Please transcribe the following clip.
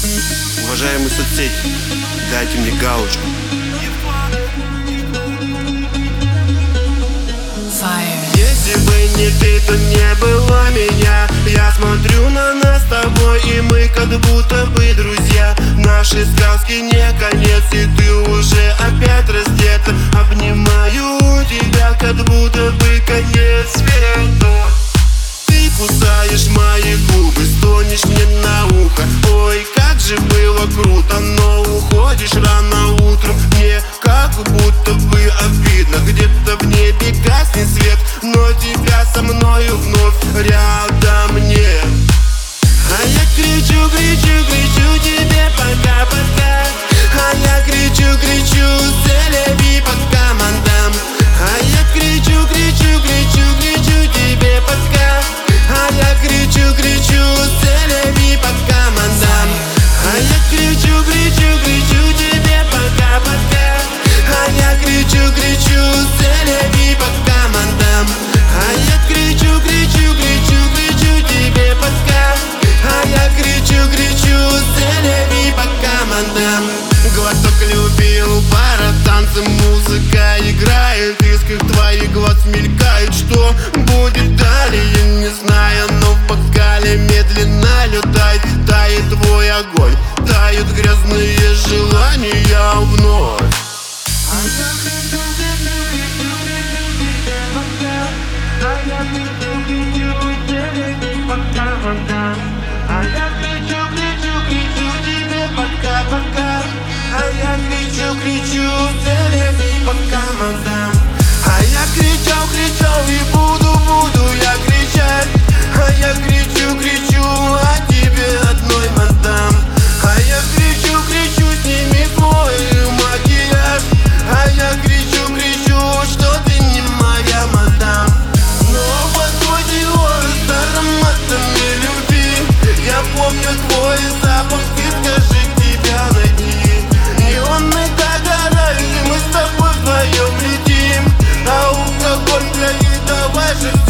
Уважаемые соцсети, дайте мне галочку. Если бы не ты, то не было меня. Я смотрю на нас с тобой, и мы как будто бы друзья. Наши сказки не конец, и ты уже опять раздета. Обнимаю тебя, как будто бы конец света. Ты кусаешь мои губы, стонешь мне на ухо. Ой, как же было круто, но уходишь рано утром. Мне как будто бы обидно, где-то в небе гаснет свет, но тебя со мною вновь рядом нет. А я кричу, кричу, кричу тебе пока-пока. А я кричу, кричу, селеби по командам. А я кричу, кричу, кричу, кричу тебе пока. А я кричу, кричу, селеби по командам. А я кричу, кричу, кричу тебе пока-пока. А я кричу, кричу, селеби по командам. А я кричу, кричу, кричу, кричу тебе пока. А я кричу, кричу, селеби по командам. Глоток любил, пара, танцы, музыка играет. Искры твоих глаз мелькают. Что будет далее, не знаю, но в бокале медленно летает. Тает твой огонь, тают грязные желания вновь. А я кричу, кричу, кричу тебе пока-пока. А я кричу, кричу, селеби по командам. А я кричал, кричал и буду я кричать. А я кричу, кричу, а тебе одной мадам. А я кричу, кричу, сними свой макияж. А я кричу, кричу, что ты не моя мадам. Но подходила с ароматами любви. Я помню твой запах, ты скажи, тебя найти. Неоны догорают, и мы с тобой вдвоем летим. А алкоголь для давай же